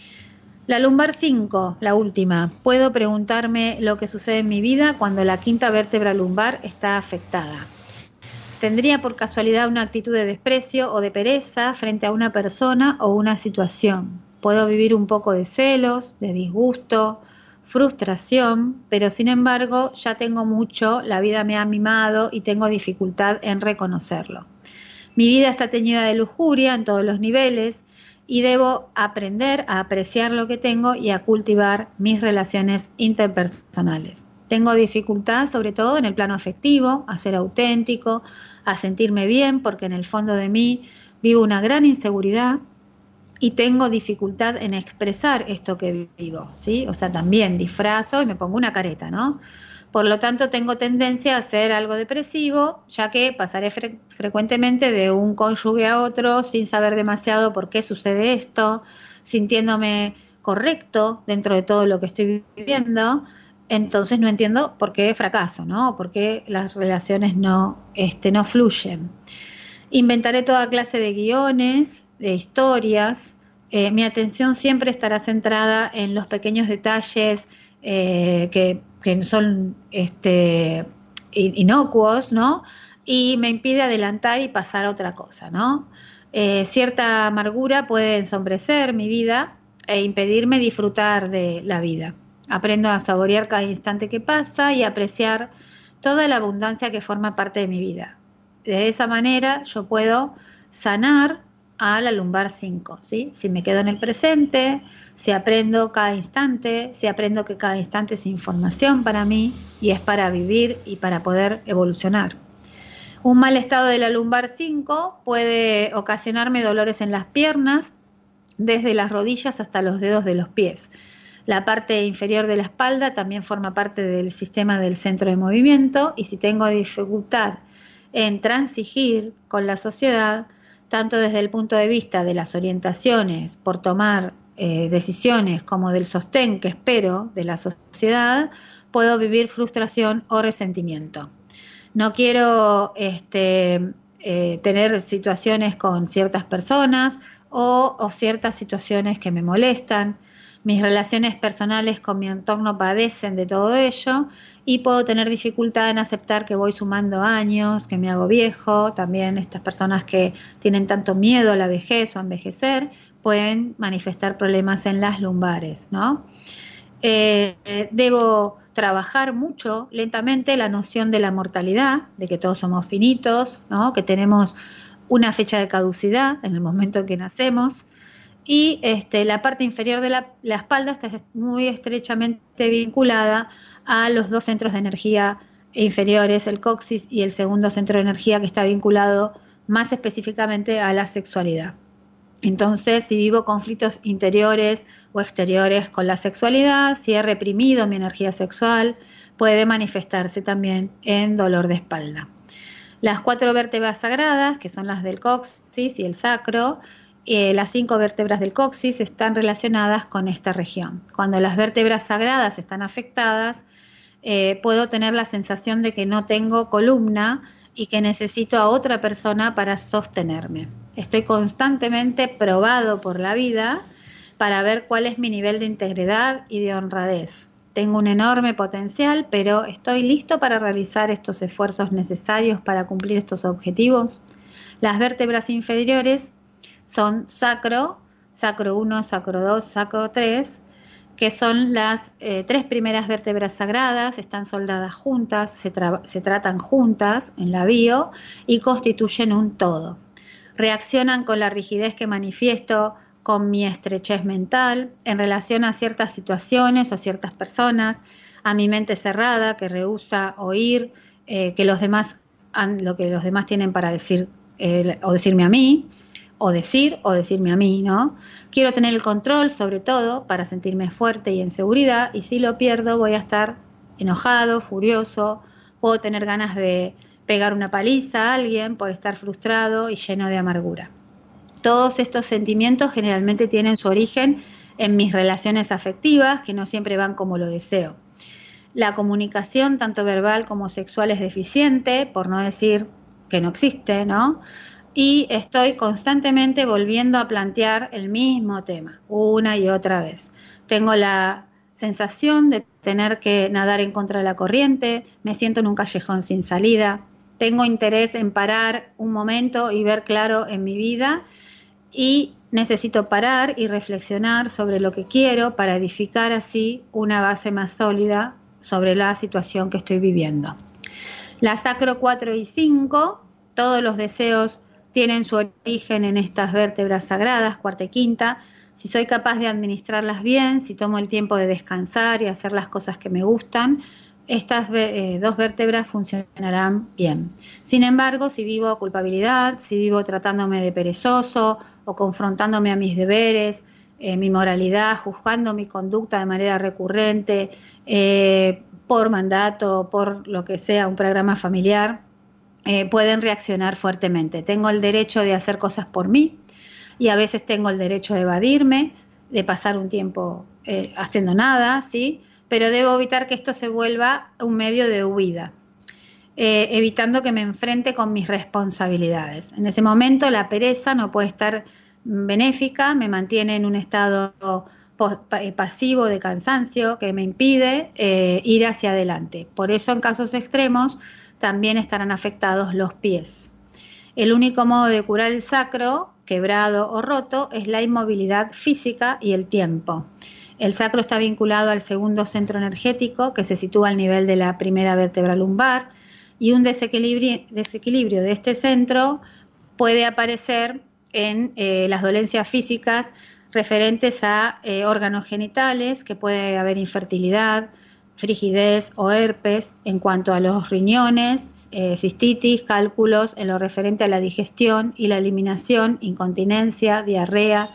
La lumbar cinco, la última. Puedo preguntarme lo que sucede en mi vida cuando la quinta vértebra lumbar está afectada. ¿Tendría por casualidad una actitud de desprecio o de pereza frente a una persona o una situación? Puedo vivir un poco de celos, de disgusto, frustración, pero sin embargo ya tengo mucho, la vida me ha mimado y tengo dificultad en reconocerlo. Mi vida está teñida de lujuria en todos los niveles y debo aprender a apreciar lo que tengo y a cultivar mis relaciones interpersonales. Tengo dificultad sobre todo en el plano afectivo, a ser auténtico, a sentirme bien, porque en el fondo de mí vivo una gran inseguridad y tengo dificultad en expresar esto que vivo, ¿sí? O sea, también disfrazo y me pongo una careta, ¿no? Por lo tanto, tengo tendencia a ser algo depresivo, ya que pasaré fre- frecuentemente de un cónyuge a otro sin saber demasiado por qué sucede esto, sintiéndome correcto dentro de todo lo que estoy viviendo. Entonces no entiendo por qué fracaso, ¿no? Por qué las relaciones no, este, no fluyen. Inventaré toda clase de guiones, de historias. Eh, mi atención siempre estará centrada en los pequeños detalles eh, que, que son este, inocuos, ¿no? Y me impide adelantar y pasar a otra cosa, ¿no? Eh, cierta amargura puede ensombrecer mi vida e impedirme disfrutar de la vida. Aprendo a saborear cada instante que pasa y a apreciar toda la abundancia que forma parte de mi vida. De esa manera yo puedo sanar a la lumbar cinco, ¿sí? Si me quedo en el presente, si aprendo cada instante, si aprendo que cada instante es información para mí y es para vivir y para poder evolucionar. Un mal estado de la lumbar cinco puede ocasionarme dolores en las piernas, desde las rodillas hasta los dedos de los pies. La parte inferior de la espalda también forma parte del sistema del centro de movimiento, y si tengo dificultad en transigir con la sociedad, tanto desde el punto de vista de las orientaciones por tomar eh, decisiones como del sostén que espero de la sociedad, puedo vivir frustración o resentimiento. No quiero este, eh, tener situaciones con ciertas personas o, o ciertas situaciones que me molestan. Mis relaciones personales con mi entorno padecen de todo ello y puedo tener dificultad en aceptar que voy sumando años, que me hago viejo. También estas personas que tienen tanto miedo a la vejez o a envejecer pueden manifestar problemas en las lumbares, ¿no? Eh, debo trabajar mucho, lentamente, la noción de la mortalidad, de que todos somos finitos, ¿no? Que tenemos una fecha de caducidad en el momento en que nacemos. Y este, la parte inferior de la, la espalda está muy estrechamente vinculada a los dos centros de energía inferiores, el coxis y el segundo centro de energía, que está vinculado más específicamente a la sexualidad. Entonces, si vivo conflictos interiores o exteriores con la sexualidad, si he reprimido mi energía sexual, puede manifestarse también en dolor de espalda. Las cuatro vértebras sagradas, que son las del coxis y el sacro, Eh, las cinco vértebras del coxis están relacionadas con esta región. Cuando las vértebras sagradas están afectadas, eh, puedo tener la sensación de que no tengo columna y que necesito a otra persona para sostenerme. Estoy constantemente probado por la vida para ver cuál es mi nivel de integridad y de honradez. Tengo un enorme potencial, pero ¿estoy listo para realizar estos esfuerzos necesarios para cumplir estos objetivos? Las vértebras inferiores son sacro, sacro uno, sacro dos, sacro tres, que son las eh, tres primeras vértebras sagradas, están soldadas juntas, se, tra- se tratan juntas en la bio y constituyen un todo. Reaccionan con la rigidez que manifiesto con mi estrechez mental en relación a ciertas situaciones o ciertas personas, a mi mente cerrada que rehúsa oír eh, que los demás han, lo que los demás tienen para decir eh, o decirme a mí, o decir o decirme a mí, ¿no? Quiero tener el control sobre todo para sentirme fuerte y en seguridad, y si lo pierdo voy a estar enojado, furioso, puedo tener ganas de pegar una paliza a alguien por estar frustrado y lleno de amargura. Todos estos sentimientos generalmente tienen su origen en mis relaciones afectivas, que no siempre van como lo deseo. La comunicación, tanto verbal como sexual, es deficiente, por no decir que no existe, ¿no? Y estoy constantemente volviendo a plantear el mismo tema, una y otra vez. Tengo la sensación de tener que nadar en contra de la corriente, me siento en un callejón sin salida, tengo interés en parar un momento y ver claro en mi vida, y necesito parar y reflexionar sobre lo que quiero para edificar así una base más sólida sobre la situación que estoy viviendo. La sacro cuatro y cinco, todos los deseos tienen su origen en estas vértebras sagradas, cuarta y quinta. Si soy capaz de administrarlas bien, si tomo el tiempo de descansar y hacer las cosas que me gustan, estas eh, dos vértebras funcionarán bien. Sin embargo, si vivo culpabilidad, si vivo tratándome de perezoso o confrontándome a mis deberes, eh, mi moralidad, juzgando mi conducta de manera recurrente, eh, por mandato, por lo que sea, un programa familiar, eh, pueden reaccionar fuertemente. Tengo el derecho de hacer cosas por mí y a veces tengo el derecho de evadirme, de pasar un tiempo eh, haciendo nada, ¿sí? Pero debo evitar que esto se vuelva un medio de huida, eh, evitando que me enfrente con mis responsabilidades. En ese momento la pereza no puede estar benéfica, me mantiene en un estado pasivo de cansancio que me impide eh, ir hacia adelante. Por eso en casos extremos también estarán afectados los pies. El único modo de curar el sacro, quebrado o roto, es la inmovilidad física y el tiempo. El sacro está vinculado al segundo centro energético, que se sitúa al nivel de la primera vértebra lumbar, y un desequilibrio, desequilibrio de este centro puede aparecer en eh, las dolencias físicas referentes a eh, órganos genitales, que puede haber infertilidad, frigidez o herpes. En cuanto a los riñones, eh, cistitis, cálculos en lo referente a la digestión y la eliminación, incontinencia, diarrea,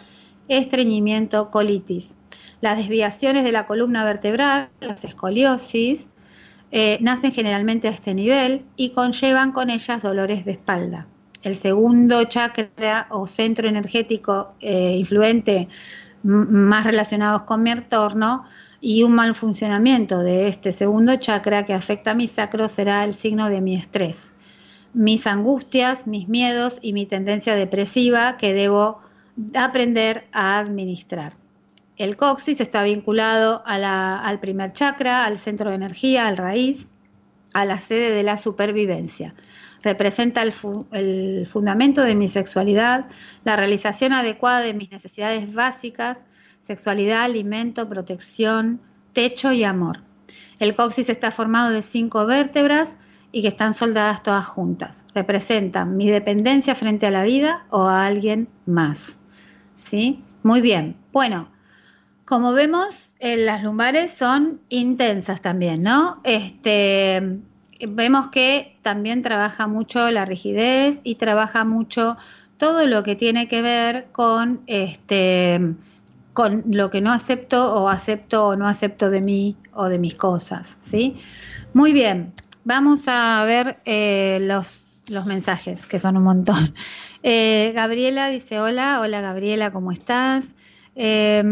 estreñimiento, colitis. Las desviaciones de la columna vertebral, las escoliosis, eh, nacen generalmente a este nivel y conllevan con ellas dolores de espalda. El segundo chakra o centro energético eh, influente m- más relacionados con mi entorno y un mal funcionamiento de este segundo chakra que afecta a mi sacro será el signo de mi estrés, mis angustias, mis miedos y mi tendencia depresiva que debo aprender a administrar. El coxis está vinculado a la, al primer chakra, al centro de energía, al raíz, a la sede de la supervivencia. Representa el, fu- el fundamento de mi sexualidad, la realización adecuada de mis necesidades básicas, sexualidad, alimento, protección, techo y amor. El coxis está formado de cinco vértebras y que están soldadas todas juntas. Representan mi dependencia frente a la vida o a alguien más. ¿Sí? Muy bien. Bueno, como vemos, eh, las lumbares son intensas también, ¿no? Este, vemos que también trabaja mucho la rigidez y trabaja mucho todo lo que tiene que ver con, este, con lo que no acepto o acepto o no acepto de mí o de mis cosas, ¿sí? Muy bien, vamos a ver eh, los, los mensajes, que son un montón. Eh, Gabriela dice, hola, hola Gabriela, ¿cómo estás? Eh,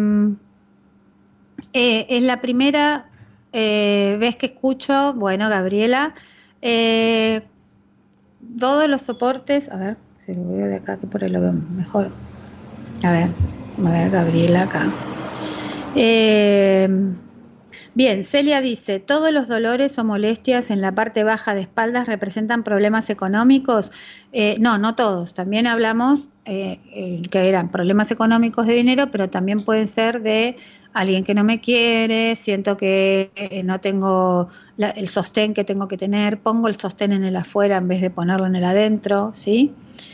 Eh, es la primera eh, vez que escucho, bueno, Gabriela, eh, todos los soportes, a ver, si lo veo de acá, que por ahí lo veo mejor. A ver, a ver, Gabriela acá. Eh, bien, Celia dice, ¿todos los dolores o molestias en la parte baja de espaldas representan problemas económicos? Eh, no, no todos. También hablamos eh, eh, que eran problemas económicos de dinero, pero también pueden ser de alguien que no me quiere, siento que eh, no tengo la, el sostén que tengo que tener, pongo el sostén en el afuera en vez de ponerlo en el adentro, ¿sí?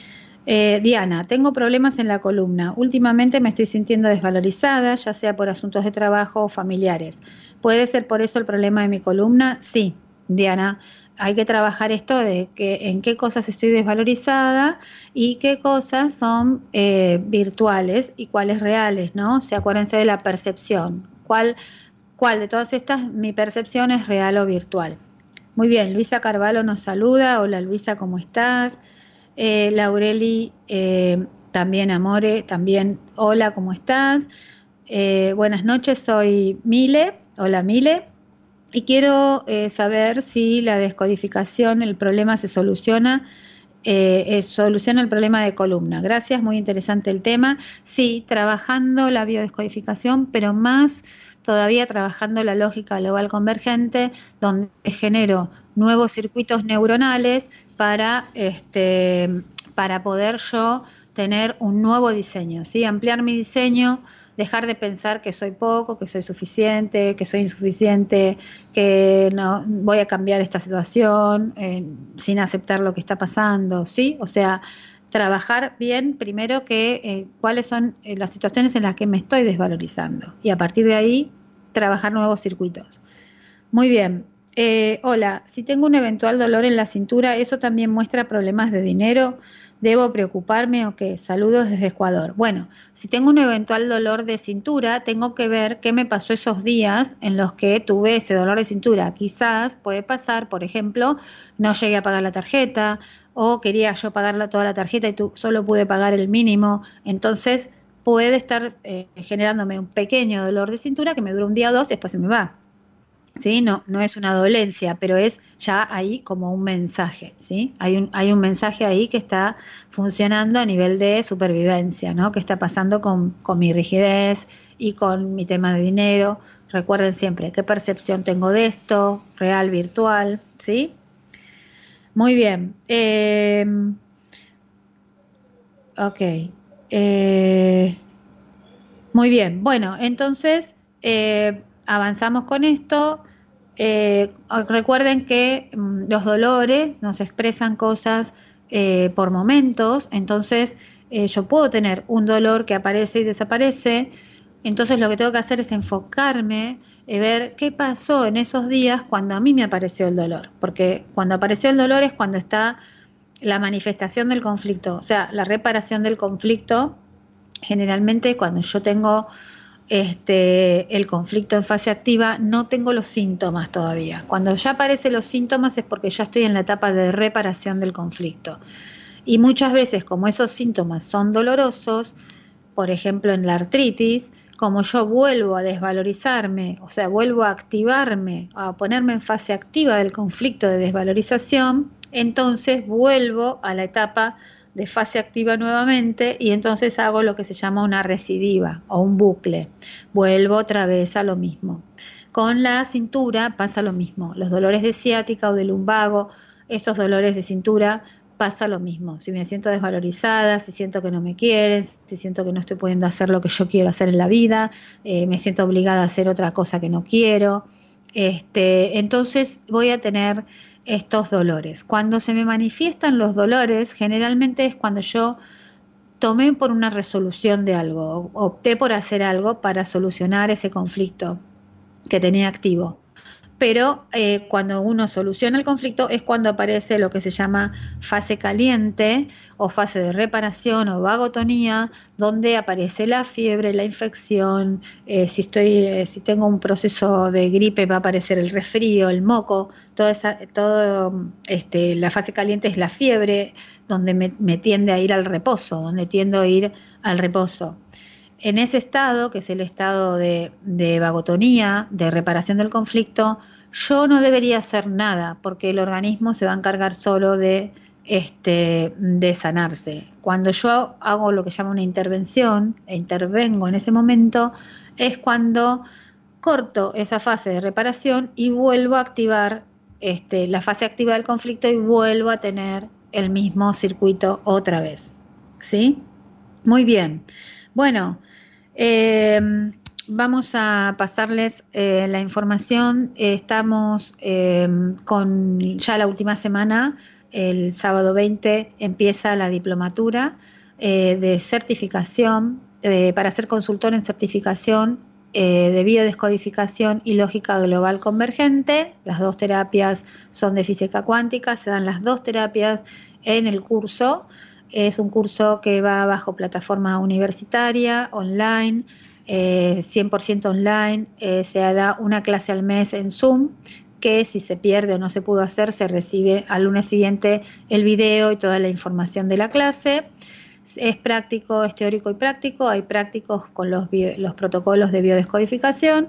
Eh, Diana, tengo problemas en la columna. Últimamente me estoy sintiendo desvalorizada, ya sea por asuntos de trabajo o familiares. ¿Puede ser por eso el problema de mi columna? Sí, Diana. Hay que trabajar esto de que en qué cosas estoy desvalorizada y qué cosas son eh, virtuales y cuáles reales, ¿no? O sea, acuérdense de la percepción. ¿Cuál, cuál de todas estas, mi percepción es real o virtual? Muy bien, Luisa Carvalho nos saluda. Hola Luisa, ¿cómo estás? Eh, Laureli, eh, también Amore, también hola, ¿cómo estás? Eh, buenas noches, soy Mile. Hola Mile. Y quiero eh, saber si la descodificación, el problema se soluciona, eh, eh, soluciona el problema de columna. Gracias, muy interesante el tema. Sí, trabajando la biodescodificación, pero más todavía trabajando la lógica global convergente, donde genero nuevos circuitos neuronales para, este, para poder yo tener un nuevo diseño, ¿sí? Ampliar mi diseño, dejar de pensar que soy poco, que soy suficiente, que soy insuficiente, que no voy a cambiar esta situación eh, sin aceptar lo que está pasando, ¿sí? O sea, trabajar bien primero que eh, cuáles son eh, las situaciones en las que me estoy desvalorizando y a partir de ahí trabajar nuevos circuitos. Muy bien. Eh, hola, si tengo un eventual dolor en la cintura, ¿eso también muestra problemas de dinero? ¿Debo preocuparme o qué? Saludos desde Ecuador. Bueno, si tengo un eventual dolor de cintura, tengo que ver qué me pasó esos días en los que tuve ese dolor de cintura. Quizás puede pasar, por ejemplo, no llegué a pagar la tarjeta o quería yo pagar toda la tarjeta y tú, solo pude pagar el mínimo. Entonces puede estar eh, generándome un pequeño dolor de cintura que me dura un día o dos y después se me va. ¿Sí? No, no es una dolencia, pero es ya ahí como un mensaje, ¿sí? Hay un, hay un mensaje ahí que está funcionando a nivel de supervivencia, ¿no? Que está pasando con, con mi rigidez y con mi tema de dinero. Recuerden siempre qué percepción tengo de esto, real, virtual, ¿sí? Muy bien. Eh, ok. Eh, muy bien. Bueno, entonces eh, avanzamos con esto. Eh, recuerden que mmm, los dolores nos expresan cosas eh, por momentos, entonces eh, yo puedo tener un dolor que aparece y desaparece, entonces lo que tengo que hacer es enfocarme y ver qué pasó en esos días cuando a mí me apareció el dolor, porque cuando apareció el dolor es cuando está la manifestación del conflicto, o sea, la reparación del conflicto generalmente cuando yo tengo este, el conflicto en fase activa, no tengo los síntomas todavía. Cuando ya aparecen los síntomas es porque ya estoy en la etapa de reparación del conflicto. Y muchas veces, como esos síntomas son dolorosos, por ejemplo en la artritis, como yo vuelvo a desvalorizarme, o sea, vuelvo a activarme, a ponerme en fase activa del conflicto de desvalorización, entonces vuelvo a la etapa de fase activa nuevamente y entonces hago lo que se llama una recidiva o un bucle. Vuelvo otra vez a lo mismo. Con la cintura pasa lo mismo. Los dolores de ciática o de lumbago, estos dolores de cintura, pasa lo mismo. Si me siento desvalorizada, si siento que no me quieren, si siento que no estoy pudiendo hacer lo que yo quiero hacer en la vida, eh, me siento obligada a hacer otra cosa que no quiero, este, entonces voy a tener estos dolores. Cuando se me manifiestan los dolores, generalmente es cuando yo tomé por una resolución de algo, opté por hacer algo para solucionar ese conflicto que tenía activo. Pero eh, cuando uno soluciona el conflicto es cuando aparece lo que se llama fase caliente o fase de reparación o vagotonía, donde aparece la fiebre, la infección, eh, si estoy, eh, si tengo un proceso de gripe va a aparecer el resfrío, el moco, toda esa, todo, este, la fase caliente es la fiebre, donde me, me tiende a ir al reposo, donde tiendo a ir al reposo. En ese estado, que es el estado de, de vagotonía, de reparación del conflicto, yo no debería hacer nada porque el organismo se va a encargar solo de, este, de sanarse. Cuando yo hago lo que llama una intervención, e intervengo en ese momento, es cuando corto esa fase de reparación y vuelvo a activar este, la fase activa del conflicto y vuelvo a tener el mismo circuito otra vez. ¿Sí? Muy bien. Bueno, eh, vamos a pasarles eh, la información. Eh, estamos eh, con ya la última semana, el sábado veinte empieza la diplomatura eh, de certificación eh, para ser consultor en certificación eh, de biodescodificación y lógica global convergente. Las dos terapias son de física cuántica, se dan las dos terapias en el curso. Es un curso que va bajo plataforma universitaria, online, eh, cien por ciento online. Eh, se da una clase al mes en Zoom, que si se pierde o no se pudo hacer, se recibe al lunes siguiente el video y toda la información de la clase. Es práctico, es teórico y práctico. Hay prácticos con los, bio, los protocolos de biodescodificación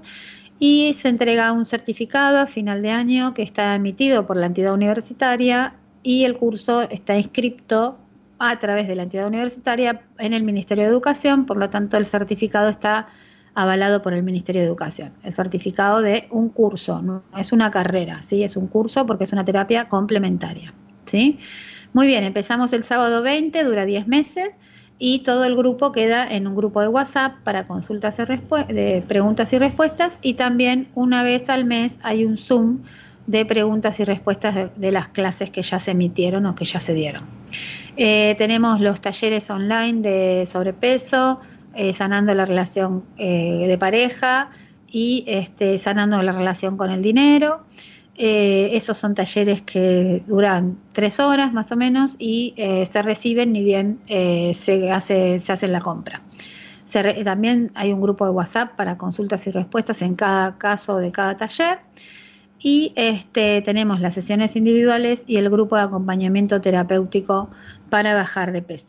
y se entrega un certificado a final de año que está emitido por la entidad universitaria y el curso está inscripto a través de la entidad universitaria en el Ministerio de Educación, por lo tanto el certificado está avalado por el Ministerio de Educación, el certificado de un curso, no es una carrera, ¿sí? Es un curso porque es una terapia complementaria, ¿sí? Muy bien, empezamos el sábado veinte, dura diez meses y todo el grupo queda en un grupo de WhatsApp para consultas y respu- de preguntas y respuestas y también una vez al mes hay un Zoom de preguntas y respuestas de, de las clases que ya se emitieron o que ya se dieron. Eh, tenemos los talleres online de sobrepeso, eh, sanando la relación eh, de pareja y este, sanando la relación con el dinero. Eh, esos son talleres que duran tres horas más o menos y eh, se reciben ni bien eh, se hace, se hace la compra. Se re, también hay un grupo de WhatsApp para consultas y respuestas en cada caso de cada taller. Y este, tenemos las sesiones individuales y el grupo de acompañamiento terapéutico para bajar de peso.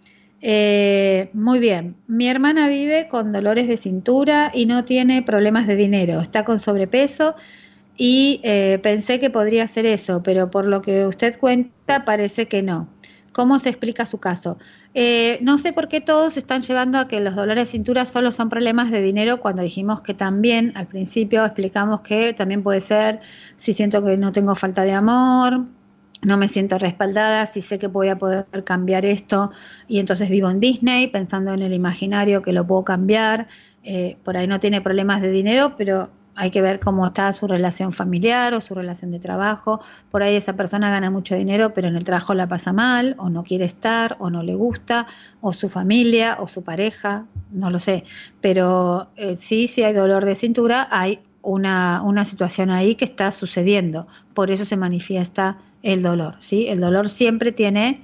Eh, muy bien, mi hermana vive con dolores de cintura y no tiene problemas de dinero, está con sobrepeso y eh, pensé que podría ser eso, pero por lo que usted cuenta parece que no. ¿Cómo se explica su caso? Eh, no sé por qué todos están llevando a que los dolores de cintura solo son problemas de dinero cuando dijimos que también, al principio explicamos que también puede ser si siento que no tengo falta de amor, no me siento respaldada, si sé que voy a poder cambiar esto y entonces vivo en Disney pensando en el imaginario que lo puedo cambiar, eh, por ahí no tiene problemas de dinero, pero hay que ver cómo está su relación familiar o su relación de trabajo. Por ahí esa persona gana mucho dinero, pero en el trabajo la pasa mal, o no quiere estar, o no le gusta, o su familia, o su pareja, no lo sé. Pero eh, sí, si hay dolor de cintura, hay una, una situación ahí que está sucediendo. Por eso se manifiesta el dolor, ¿sí? El dolor siempre tiene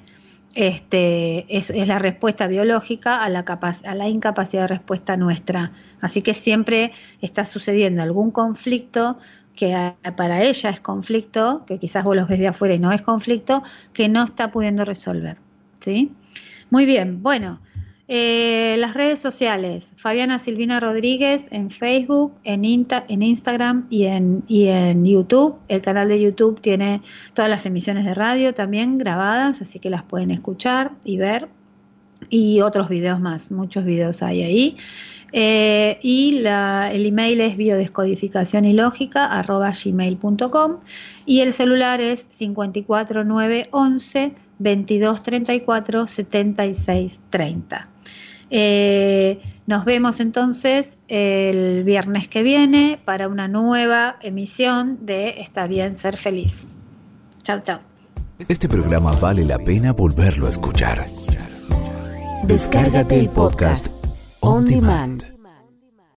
este, es, es la respuesta biológica a la, capac- a la incapacidad de respuesta nuestra. Así que siempre está sucediendo algún conflicto que a, para ella es conflicto, que quizás vos los ves de afuera y no es conflicto, que no está pudiendo resolver, ¿sí? Muy bien, bueno, eh, las redes sociales, Fabiana Silvina Rodríguez en Facebook, en, Inta, en Instagram y en, y en YouTube. El canal de YouTube tiene todas las emisiones de radio también grabadas, así que las pueden escuchar y ver, y otros videos más, muchos videos hay ahí. Eh, y la, el email es biodescodificación y lógica arroba gmail punto com y el celular es cincuenta y cuatro nueve once veintidós treinta y cuatro setenta y seis treinta. Eh, nos vemos entonces el viernes que viene para una nueva emisión de Está bien ser feliz. Chau, chau. Este programa vale la pena volverlo a escuchar. Descárgate el podcast On Demand.